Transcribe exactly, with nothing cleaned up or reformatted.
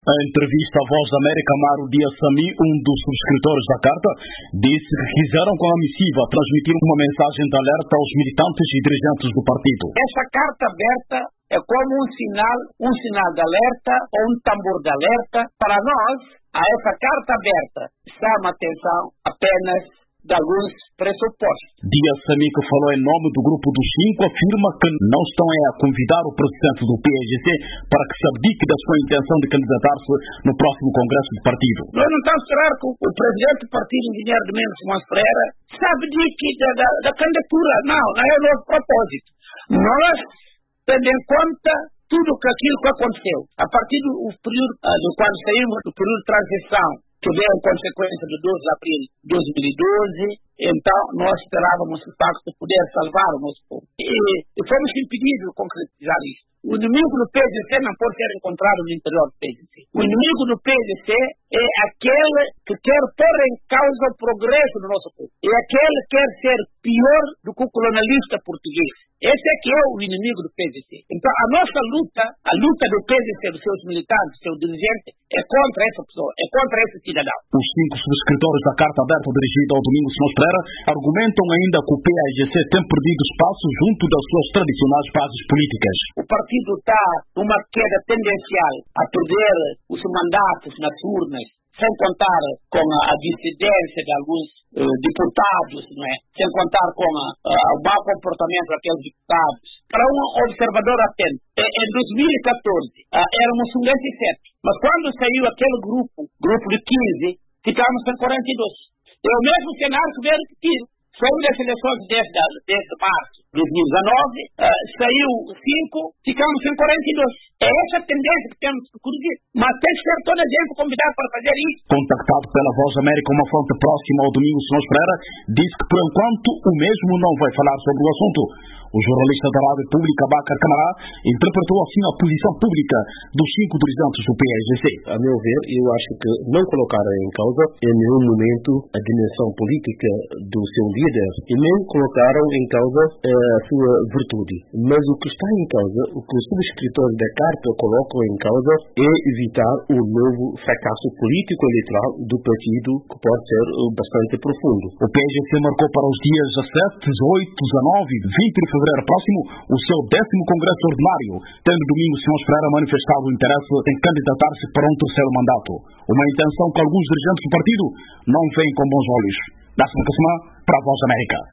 A entrevista à Voz da América, Mário Dias Sami, um dos subscritores da carta, disse que quiseram com a missiva transmitir uma mensagem de alerta aos militantes e dirigentes do partido. Essa carta aberta é como um sinal, um sinal de alerta ou um tambor de alerta. Para nós, a essa carta aberta chama atenção apenas de alguns pressupostos. Dias Sami, que falou em nome do grupo dos cinco, afirma que não estão a convidar o presidente do P A G C para que se abdique da sua intenção de candidatar-se no próximo congresso do partido. Nós não estamos a esperar que o presidente do partido, engenheiro Domingos Simões Pereira, se abdique da, da, da candidatura. Não, não é o nosso propósito. Nós, tendo em conta tudo que aquilo que aconteceu, a partir do período, do quando saímos do período de transição, que veio em consequência do doze de abril de dois mil e doze, então nós esperávamos o facto de poder salvar o nosso povo. E, e fomos impedidos de concretizar isso. O inimigo do P D C não pode ser encontrado no interior do P D C. O inimigo do P D C é aquele que quer pôr em causa o progresso do nosso povo. É aquele que quer ser pior do que o colonialista português. Esse é que é o inimigo do P D C. Então a nossa luta, a luta do P D C, dos seus militantes, dos seus dirigentes, é contra essa pessoa, é contra esse cidadão. Os cinco subscritores da carta aberta dirigida ao Domingos Simões Pereira argumentam ainda que o P A G C tem perdido espaço junto das suas tradicionais bases políticas. O partido está numa queda tendencial a perder os mandatos nas urnas, sem contar com a, a dissidência de alguns uh, deputados, não é? Sem contar com a, a, o mau comportamento daqueles deputados. Para um observador atento, em dois mil e catorze uh, éramos cinquenta e sete, mas quando saiu aquele grupo, grupo de quinze, ficámos em quarenta e dois. É o mesmo cenário que veio repetir. Sobre as eleições desde, desde março de dois mil e dezenove, uh, saiu cinco, ficamos em quarenta e dois. É essa a tendência que temos que corrigir. Mas tem que ser toda a gente convidada para fazer isso. Contactado pela Voz da América, uma fonte próxima ao Domingos Simões Pereira, disse que por enquanto o mesmo não vai falar sobre o assunto. O jornalista da Rádio Pública, Bacar Camará, interpretou assim a posição pública dos cinco dirigentes do P A G C. A meu ver, eu acho que não colocaram em causa em nenhum momento a dimensão política do seu líder e nem colocaram em causa a sua virtude. Mas o que está em causa, o que os subscritores da carta colocam em causa é evitar o novo fracasso político eleitoral do partido, que pode ser bastante profundo. O P A G C marcou para os dias dezessete, dezoito, dezenove e vinte de fevereiro próximo o seu décimo congresso ordinário, tendo Domingos Simões Pereira manifestado o interesse em candidatar-se para um terceiro mandato. Uma intenção que alguns dirigentes do partido não veem com bons olhos. Dássimo Cassumá, para a Voz da América.